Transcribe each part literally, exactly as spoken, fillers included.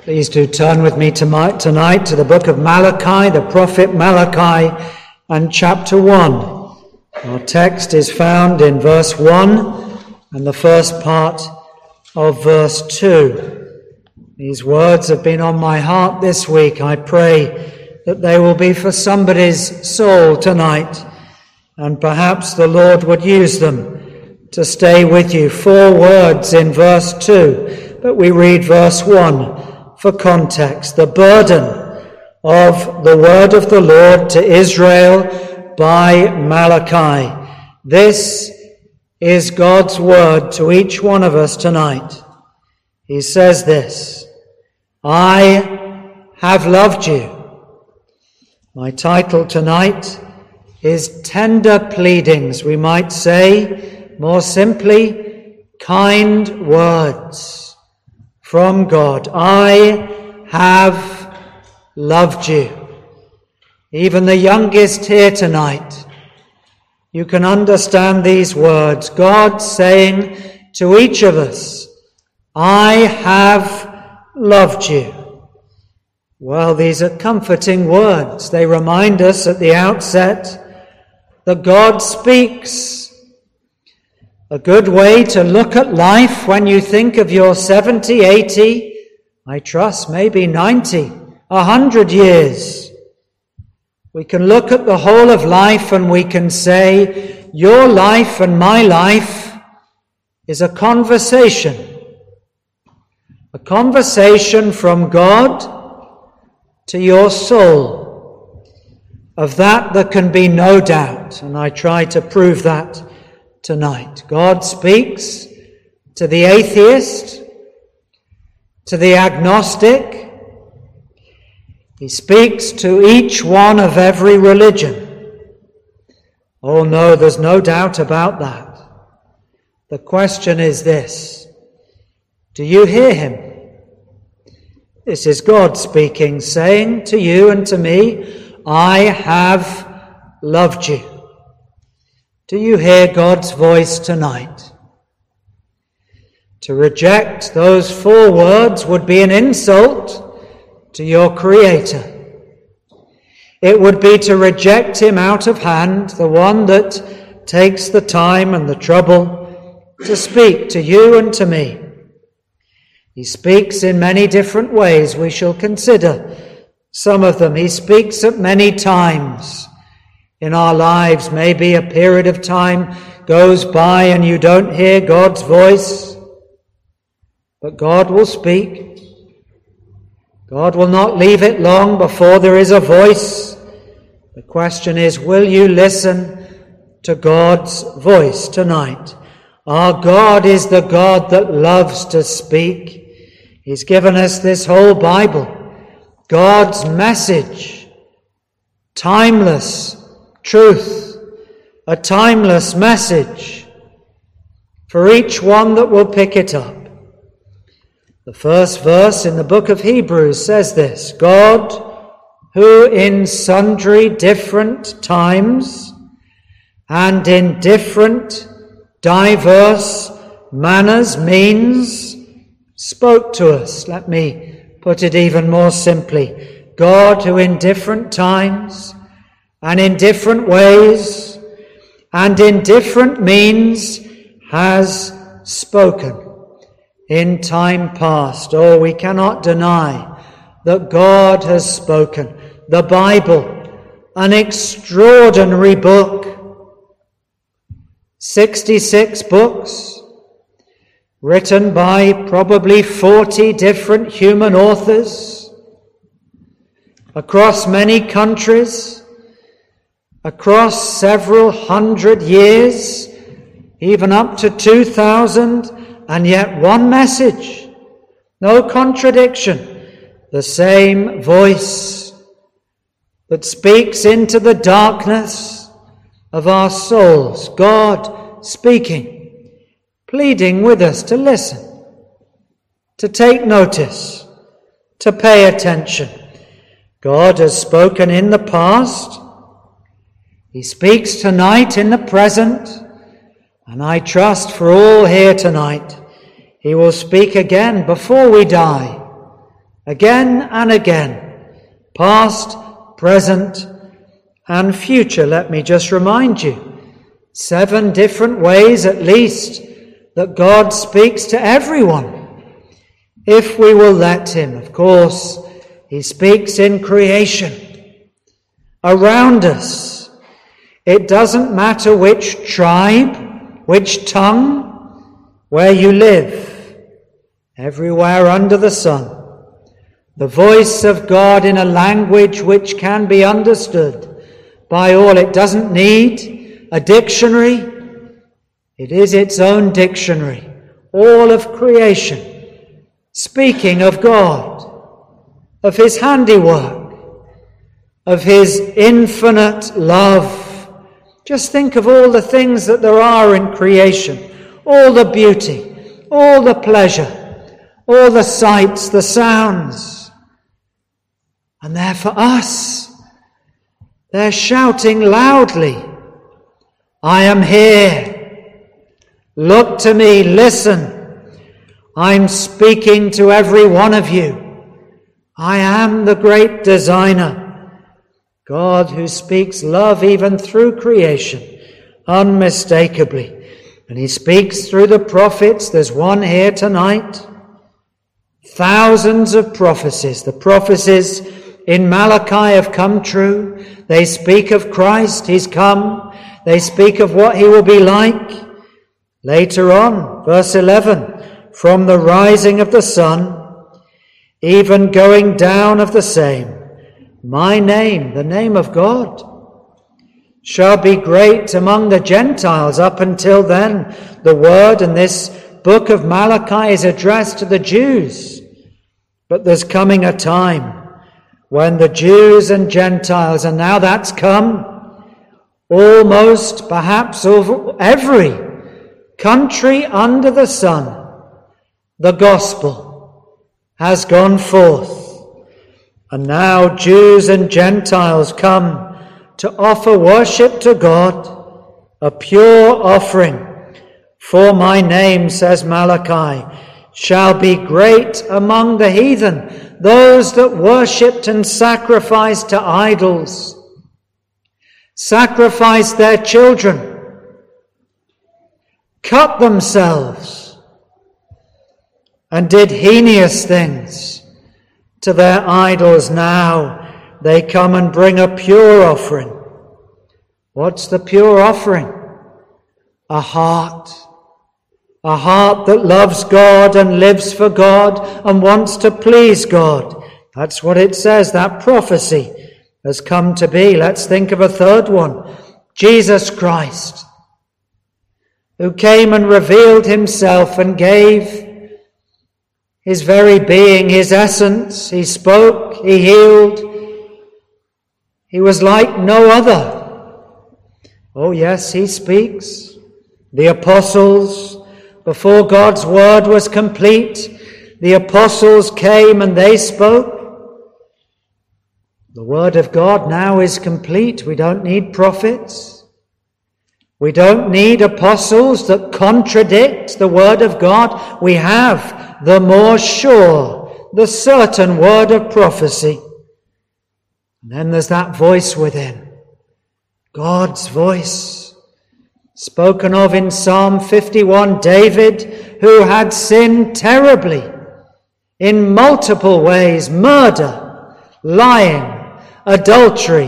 Please do turn with me tonight to the book of Malachi, the prophet Malachi, and chapter one. Our text is found in verse one and the first part of verse two. These words have been on my heart this week. I pray that they will be for somebody's soul tonight, and perhaps the Lord would use them to stay with you. Four words in verse two, but we read verse one. For context, the burden of the word of the Lord to Israel by Malachi. This is God's word to each one of us tonight. He says this: I have loved you. My title tonight is Tender Pleadings, we might say, more simply, kind words from God. I have loved you. Even the youngest here tonight, you can understand these words. God saying to each of us, I have loved you. Well, these are comforting words. They remind us at the outset that God speaks. A good way to look at life when you think of your seventy, eighty, I trust maybe ninety, a hundred years. We can look at the whole of life and we can say, your life and my life is a conversation. A conversation from God to your soul. Of that there can be no doubt, and I try to prove that tonight. God speaks to the atheist, to the agnostic. He speaks to each one of every religion. Oh no, there's no doubt about that. The question is this: do you hear him? This is God speaking, saying to you and to me, I have loved you. Do you hear God's voice tonight? To reject those four words would be an insult to your Creator. It would be to reject him out of hand, the one that takes the time and the trouble to speak to you and to me. He speaks in many different ways. We shall consider some of them. He speaks at many times in our lives. Maybe a period of time goes by and you don't hear God's voice, but God will speak. God will not leave it long before there is a voice. The question is, will you listen to God's voice tonight? Our God is the God that loves to speak. He's given us this whole Bible, God's message, timeless truth, a timeless message for each one that will pick it up. The first verse in the book of Hebrews says this: God, who in sundry different times and in different diverse manners, means, spoke to us. Let me put it even more simply. God, who in different times and in different ways and in different means has spoken in time past. Oh, we cannot deny that God has spoken. The Bible, an extraordinary book, sixty-six books, written by probably forty different human authors, across many countries, across several hundred years, even up to two thousand, and yet one message, no contradiction, the same voice that speaks into the darkness of our souls, God speaking, pleading with us to listen, to take notice, to pay attention. God has spoken in the past. He speaks tonight in the present, and I trust for all here tonight, he will speak again before we die, Again and again, past, present, and future. Let me just remind you, seven different ways at least that God speaks to everyone, if we will let him. Of course, he speaks in creation, around us. It doesn't matter which tribe, which tongue, where you live, everywhere under the sun. The voice of God in a language which can be understood by all. It doesn't need a dictionary. It is its own dictionary. All of creation, speaking of God, of his handiwork, of his infinite love. Just think of all the things that there are in creation, all the beauty, all the pleasure, all the sights, the sounds. And they're for us. They're shouting loudly, I am here. Look to me, listen. I'm speaking to every one of you. I am the great designer. God who speaks love even through creation, unmistakably. And he speaks through the prophets. There's one here tonight. Thousands of prophecies. The prophecies in Malachi have come true. They speak of Christ. He's come. They speak of what he will be like. Later on, verse eleven, from the rising of the sun, even going down of the same, my name, the name of God, shall be great among the Gentiles. Up until then, the word in this book of Malachi is addressed to the Jews. But there's coming a time when the Jews and Gentiles, and now that's come, almost, perhaps over every country under the sun, the gospel has gone forth. And now Jews and Gentiles come to offer worship to God, a pure offering. For my name, says Malachi, shall be great among the heathen, those that worshipped and sacrificed to idols, sacrificed their children, cut themselves, and did heinous things to their idols. Now they come and bring a pure offering. What's the pure offering? A heart. A heart that loves God and lives for God and wants to please God. That's what it says. That prophecy has come to be. Let's think of a third one. Jesus Christ, who came and revealed himself and gave his very being, his essence. He spoke, he healed. He was like no other. Oh yes, he speaks. The apostles, before God's word was complete, the apostles came and they spoke. The word of God now is complete. We don't need prophets. We don't need apostles that contradict the word of God. We have the more sure, the certain word of prophecy. And then there's that voice within, God's voice. Spoken of in Psalm fifty-one, David, who had sinned terribly in multiple ways, murder, lying, adultery,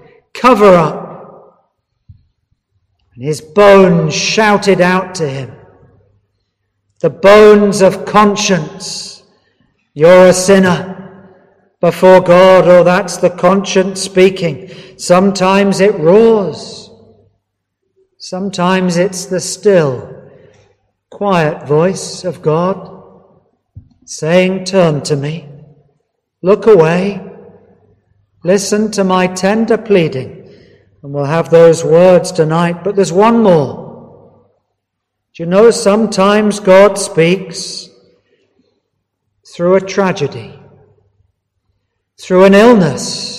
cover-up. And his bones shouted out to him, the bones of conscience, you're a sinner before God. Oh, that's the conscience speaking. Sometimes it roars. Sometimes it's the still, quiet voice of God saying, turn to me, look away, listen to my tender pleading. And we'll have those words tonight, but there's one more. Do you know sometimes God speaks through a tragedy, through an illness?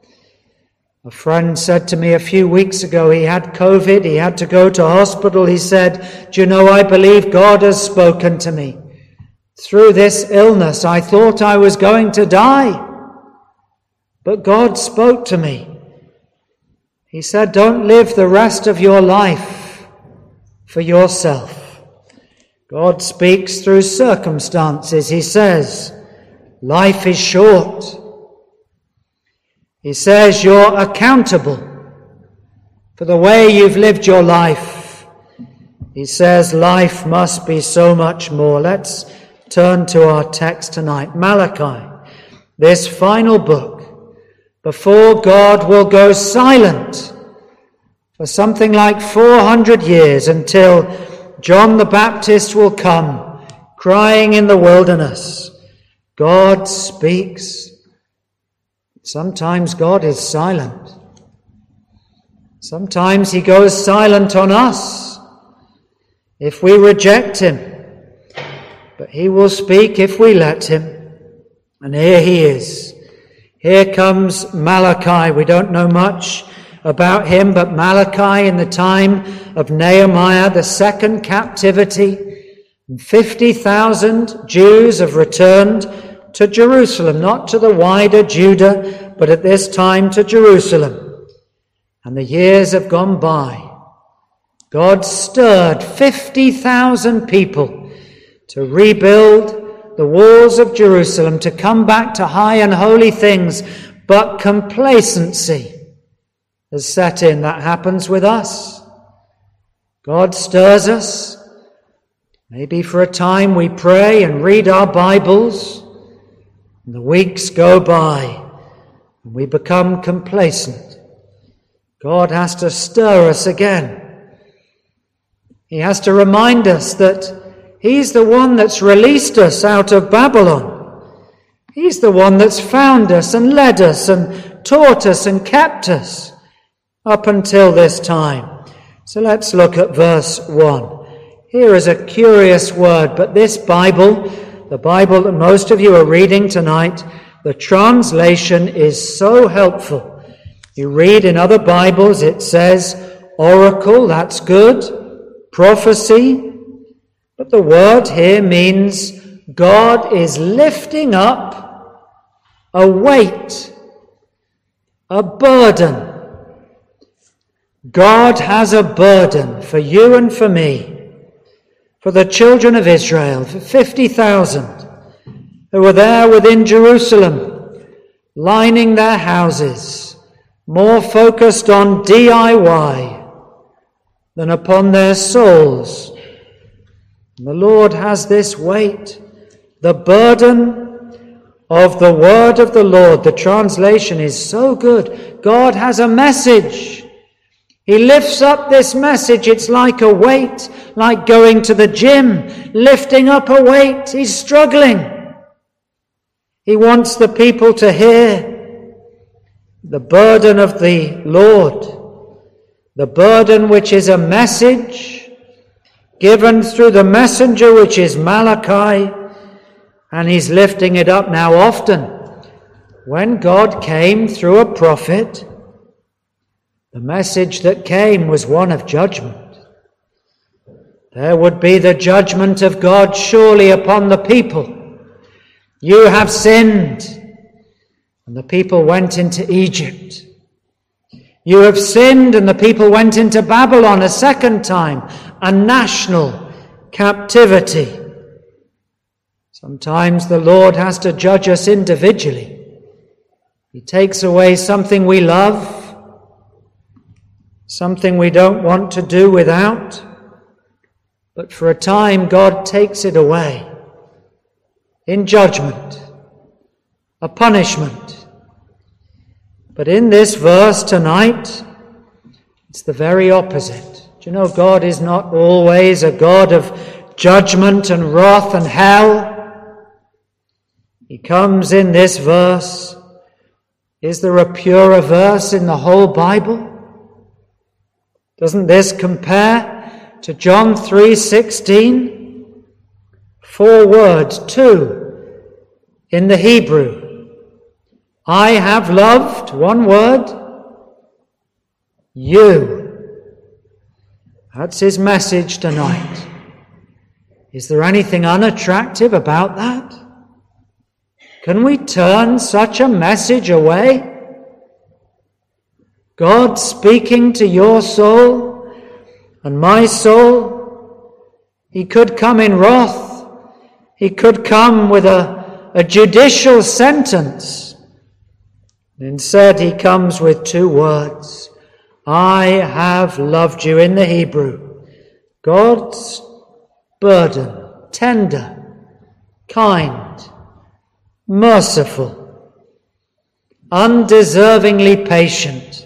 A friend said to me a few weeks ago, he had COVID, he had to go to hospital. He said, do you know, I believe God has spoken to me Through this illness, I thought I was going to die. But God spoke to me. He said, don't live the rest of your life for yourself. God speaks through circumstances. He says, life is short. He says, you're accountable for the way you've lived your life. He says, life must be so much more. Let's turn to our text tonight. Malachi, this final book, before God will go silent for something like four hundred years until John the Baptist will come crying in the wilderness. God speaks. Sometimes God is silent. Sometimes he goes silent on us if we reject him. But he will speak if we let him. And here he is. Here comes Malachi. We don't know much about him, but Malachi in the time of Nehemiah, the second captivity, fifty thousand Jews have returned to Jerusalem, not to the wider Judah, but at this time to Jerusalem. And the years have gone by. God stirred fifty thousand people to rebuild the walls of Jerusalem, to come back to high and holy things, but complacency has set in. That happens with us. God stirs us. Maybe for a time we pray and read our Bibles, and the weeks go by, and we become complacent. God has to stir us again. He has to remind us that he's the one that's released us out of Babylon. He's the one that's found us and led us and taught us and kept us up until this time. So let's look at verse one. Here is a curious word, but this Bible, the Bible that most of you are reading tonight, the translation is so helpful. You read in other Bibles, it says oracle, that's good, prophecy. But the word here means God is lifting up a weight, a burden. God has a burden for you and for me, for the children of Israel, for fifty thousand who were there within Jerusalem, lining their houses, more focused on D I Y than upon their souls. And the Lord has this weight, the burden of the word of the Lord. The translation is so good. God has a message. He lifts up this message. It's like a weight, like going to the gym, lifting up a weight. He's struggling. He wants the people to hear the burden of the Lord, the burden which is a message given through the messenger, which is Malachi, and he's lifting it up now. Often, when God came through a prophet, the message that came was one of judgment. There would be the judgment of God surely upon the people. You have sinned. And the people went into Egypt. You have sinned, and the people went into Babylon a second time, a national captivity. Sometimes the Lord has to judge us individually. He takes away something we love, something we don't want to do without, but for a time God takes it away in judgment, a punishment. But in this verse tonight, it's the very opposite. Do you know God is not always a God of judgment and wrath and hell? He comes in this verse. Is there a purer verse in the whole Bible? Doesn't this compare to John three sixteen? Four words, two in the Hebrew. I have loved, one word, you. That's his message tonight. Is there anything unattractive about that? Can we turn such a message away? God speaking to your soul and my soul, he could come in wrath. He could come with a, a judicial sentence. Instead, he comes with two words. I have loved you in the Hebrew. God's burden, tender, kind, merciful, undeservingly patient.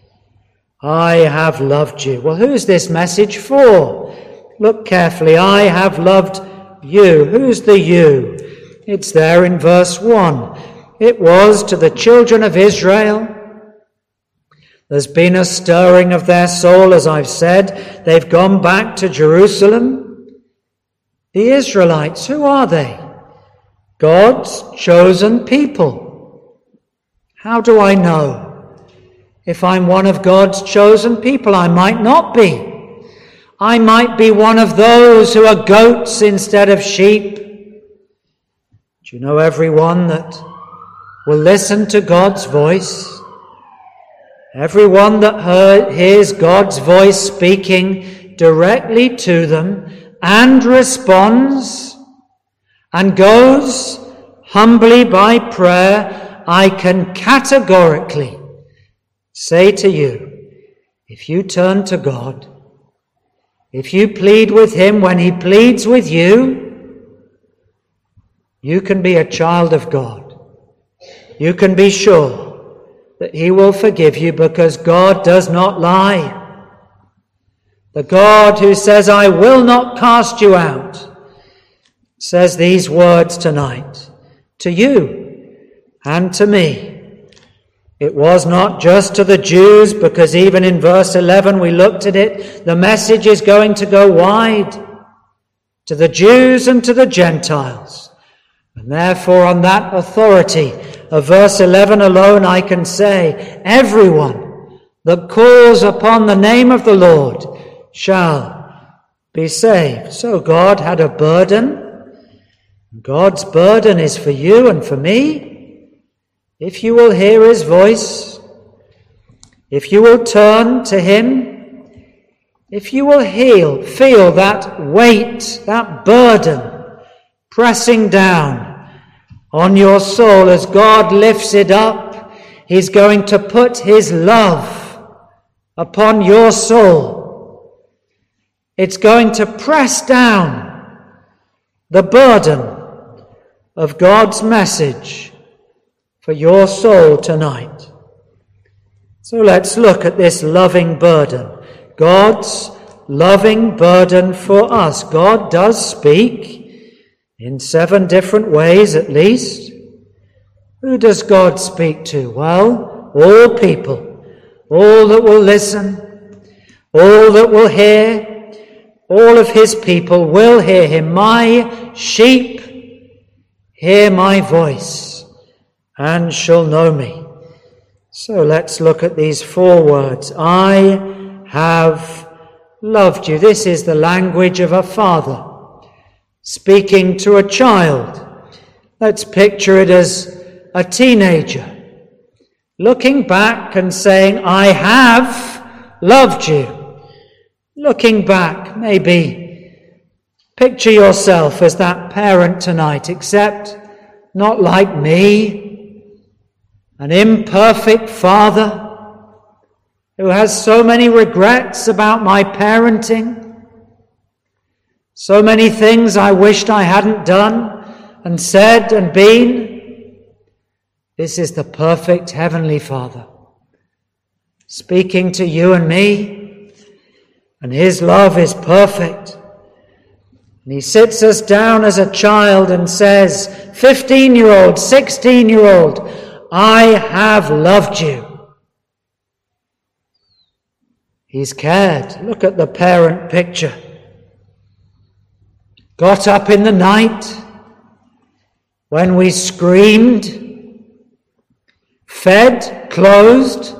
I have loved you. Well, who's this message for? Look carefully. I have loved you. Who's the you? It's there in verse one. It was to the children of Israel. There's been a stirring of their soul, as I've said. They've gone back to Jerusalem. The Israelites, who are they? God's chosen people. How do I know? If I'm one of God's chosen people, I might not be. I might be one of those who are goats instead of sheep. Do you know everyone that will listen to God's voice? Everyone that heard, hears God's voice speaking directly to them and responds and goes humbly by prayer, I can categorically say to you, if you turn to God, if you plead with him when he pleads with you, you can be a child of God. You can be sure that he will forgive you because God does not lie. The God who says, I will not cast you out, says these words tonight to you and to me. It was not just to the Jews, because even in verse eleven we looked at it, the message is going to go wide to the Jews and to the Gentiles. And therefore on that authority of verse eleven alone I can say, everyone that calls upon the name of the Lord shall be saved. So God had a burden. God's burden is for you and for me. If you will hear his voice, if you will turn to him, if you will heal, feel that weight, that burden pressing down on your soul as God lifts it up, he's going to put his love upon your soul. It's going to press down the burden of God's message for your soul tonight. So let's look at this loving burden. God's loving burden for us. God does speak in seven different ways at least. Who does God speak to? Well, all people, all that will listen, all that will hear, all of his people will hear him. My sheep hear my voice and shall know me. So let's look at these four words. I have loved you. This is the language of a father speaking to a child. Let's picture it as a teenager looking back and saying, I have loved you. Looking back, maybe picture yourself as that parent tonight, except not like me, an imperfect father who has so many regrets about my parenting, so many things I wished I hadn't done and said and been. This is the perfect Heavenly Father speaking to you and me, and his love is perfect. And he sits us down as a child and says, fifteen-year-old, sixteen-year-old, I have loved you. He's cared. Look at the parent picture. Got up in the night when we screamed, fed, clothed,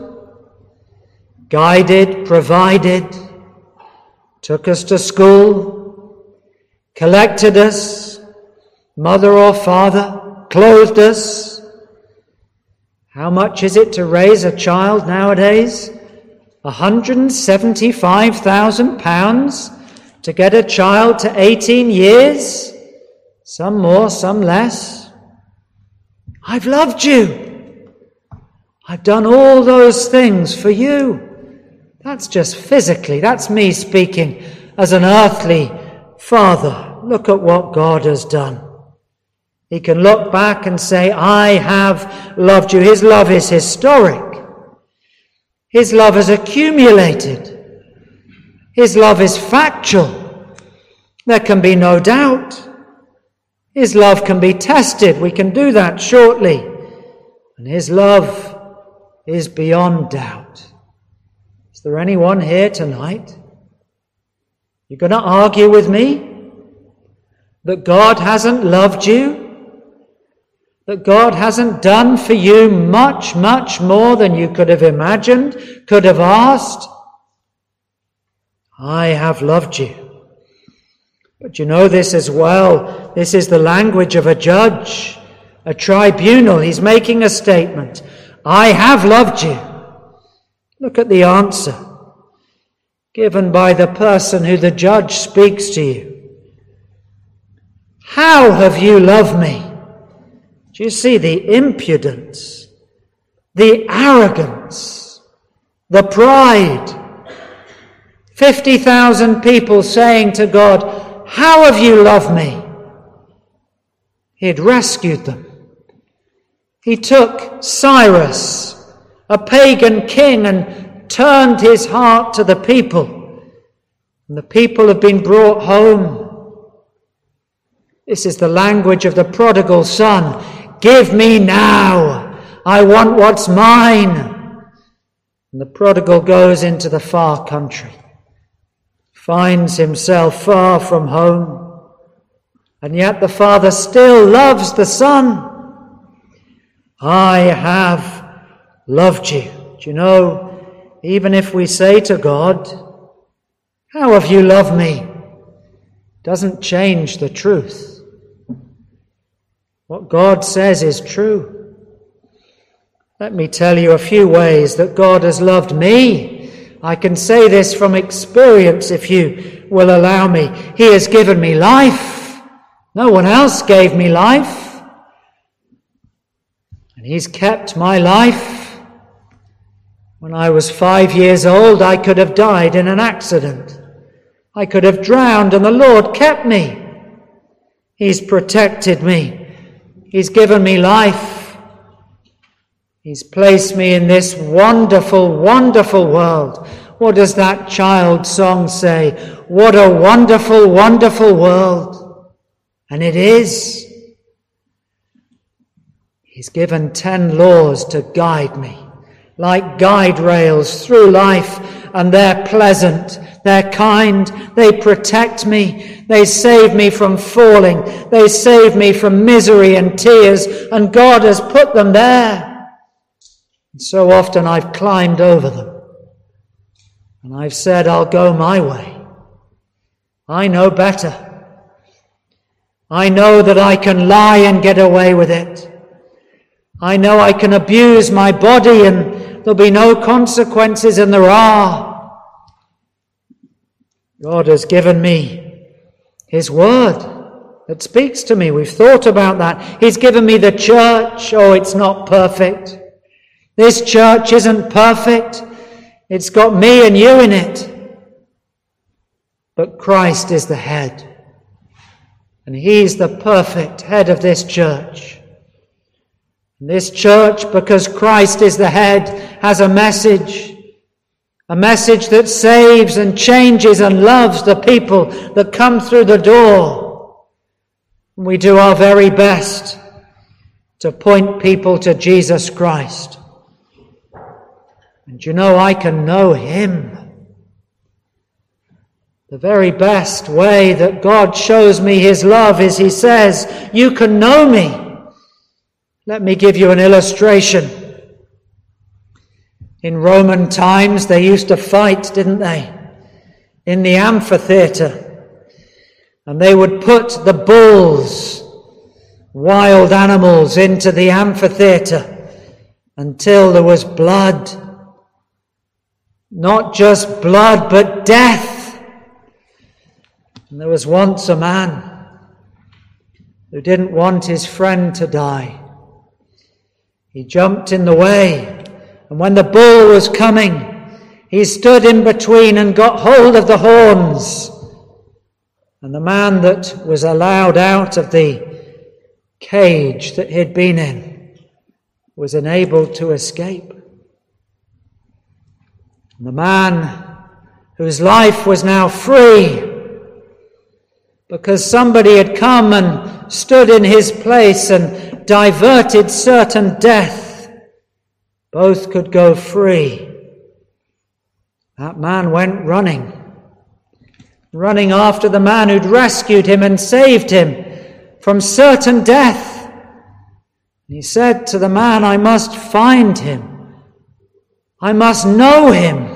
guided, provided, took us to school, collected us, mother or father, clothed us. How much is it to raise a child nowadays? one hundred seventy-five thousand pounds to get a child to eighteen years? Some more, some less. I've loved you. I've done all those things for you. That's just physically. That's me speaking as an earthly father. Look at what God has done. He can look back and say, I have loved you. His love is historic. His love is accumulated. His love is factual. There can be no doubt. His love can be tested. We can do that shortly. And his love is beyond doubt. Is there anyone here tonight? You're going to argue with me that God hasn't loved you? That God hasn't done for you much, much more than you could have imagined, could have asked? I have loved you. But you know this as well. This is the language of a judge, a tribunal. He's making a statement. I have loved you. Look at the answer given by the person who the judge speaks to you. How have you loved me? Do you see the impudence, the arrogance, the pride? fifty thousand people saying to God, how have you loved me? He had rescued them. He took Cyrus, a pagan king, and turned his heart to the people. And the people have been brought home. This is the language of the prodigal son. Give me now. I want what's mine. And the prodigal goes into the far country, finds himself far from home, and yet the father still loves the son. I have loved you. Do you know, even if we say to God, how have you loved me? Doesn't change the truth. What God says is true. Let me tell you a few ways that God has loved me. I can say this from experience if you will allow me. He has given me life. No one else gave me life. And he's kept my life. When I was five years old, I could have died in an accident. I could have drowned, and the Lord kept me. He's protected me. He's given me life. He's placed me in this wonderful, wonderful world. What does that child song say? What a wonderful, wonderful world. And it is. He's given ten laws to guide me, like guide rails through life, and they're pleasant, they're kind, they protect me, they save me from falling, they save me from misery and tears, and God has put them there. And so often I've climbed over them, and I've said, I'll go my way. I know better. I know that I can lie and get away with it. I know I can abuse my body and there'll be no consequences, and there are. God has given me his word that speaks to me. We've thought about that. He's given me the church. Oh, it's not perfect. This church isn't perfect. It's got me and you in it. But Christ is the head. And he's the perfect head of this church. This church, because Christ is the head, has a message, a message that saves and changes and loves the people that come through the door. We do our very best to point people to Jesus Christ. And you know, I can know him. The very best way that God shows me his love is he says, you can know me. Let me give you an illustration. In Roman times, they used to fight, didn't they? In the amphitheatre. and they would put the bulls, wild animals, into the amphitheatre until there was blood. Not just blood, but death. And there was once a man who didn't want his friend to die. He jumped in the way, and when the bull was coming, he stood in between and got hold of the horns. And the man that was allowed out of the cage that he'd been in was unable to escape. And the man whose life was now free because somebody had come and stood in his place and diverted certain death, both could go free. That man went running, running after the man who'd rescued him and saved him from certain death. He said to the man, I must find him. I must know him.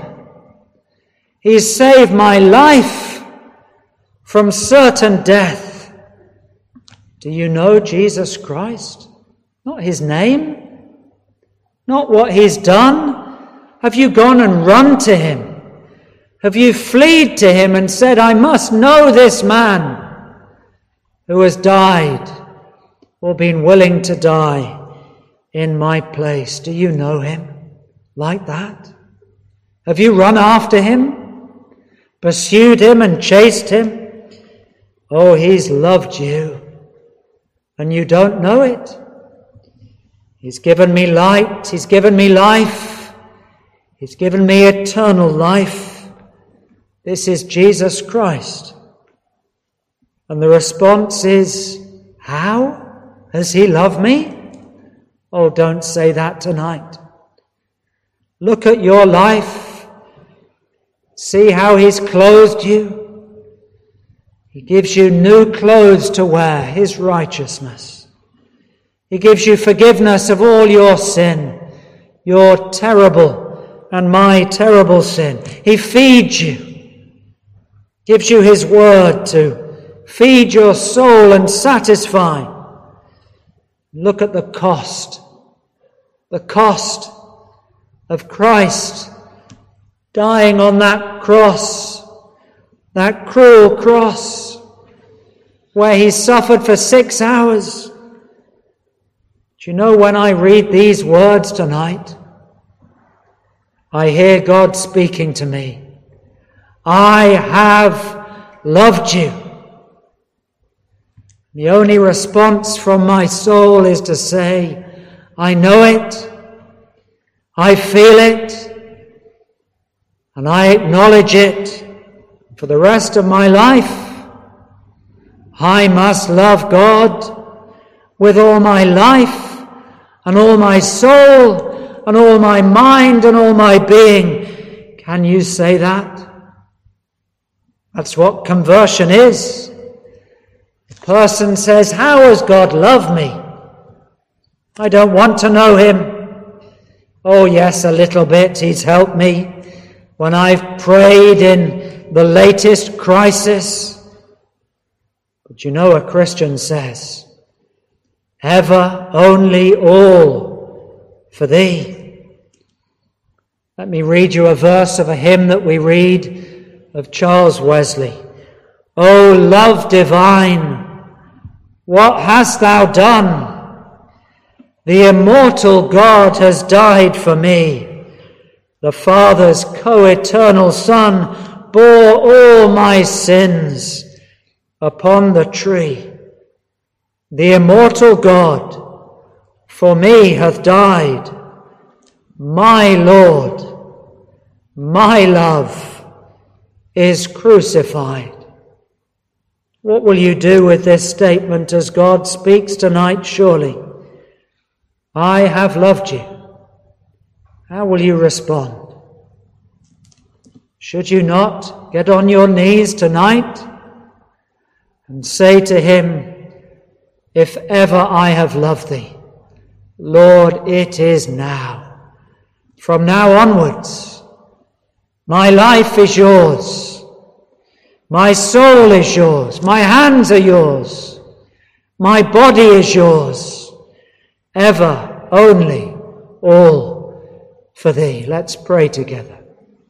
He's saved my life from certain death. Do you know Jesus Christ? Not his name, not what he's done. Have you gone and run to him? Have you fled to him and said, I must know this man who has died or been willing to die in my place? Do you know him like that? Have you run after him, pursued him and chased him? Oh, he's loved you, and you don't know it. He's given me light, he's given me life, he's given me eternal life. This is Jesus Christ. And the response is, how has he loved me? Oh, don't say that tonight. Look at your life. See how he's clothed you. He gives you new clothes to wear, his righteousness. He gives you forgiveness of all your sin, your terrible and my terrible sin. He feeds you, gives you his word to feed your soul and satisfy. Look at the cost, the cost of Christ dying on that cross, that cruel cross, where he suffered for six hours. Do you know, when I read these words tonight, I hear God speaking to me. I have loved you. The only response from my soul is to say, I know it, I feel it, and I acknowledge it. For the rest of my life, I must love God with all my life and all my soul and all my mind and all my being. Can you say that? That's what conversion is. The person says, how has God loved me? I don't want to know him. Oh yes, a little bit. He's helped me when I've prayed in the latest crisis. But you know, a Christian says, ever, only, all for thee. Let me read you a verse of a hymn that we read of Charles Wesley. O love divine, what hast thou done? The immortal God has died for me. The Father's co-eternal Son bore all my sins upon the tree. The immortal God for me hath died. My Lord, my love is crucified. What will you do with this statement as God speaks tonight? Surely, I have loved you. How will you respond? Should you not get on your knees tonight and say to him, if ever I have loved thee, Lord, it is now. From now onwards, my life is yours. My soul is yours. My hands are yours. My body is yours. Ever, only, all for thee. Let's pray together.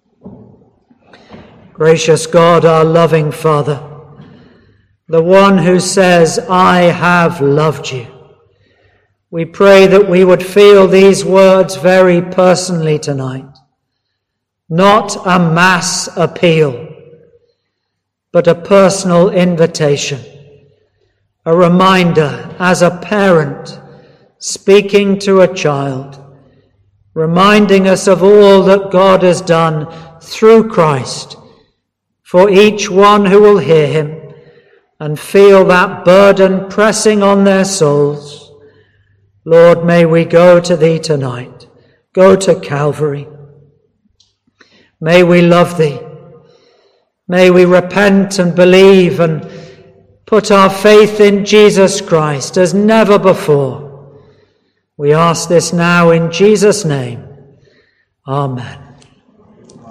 Gracious God, our loving Father, the one who says, I have loved you, we pray that we would feel these words very personally tonight. Not a mass appeal, but a personal invitation, a reminder as a parent speaking to a child, reminding us of all that God has done through Christ for each one who will hear him and feel that burden pressing on their souls. Lord, may we go to thee tonight, go to Calvary. May we love thee. May we repent and believe and put our faith in Jesus Christ as never before. We ask this now in Jesus' name. Amen.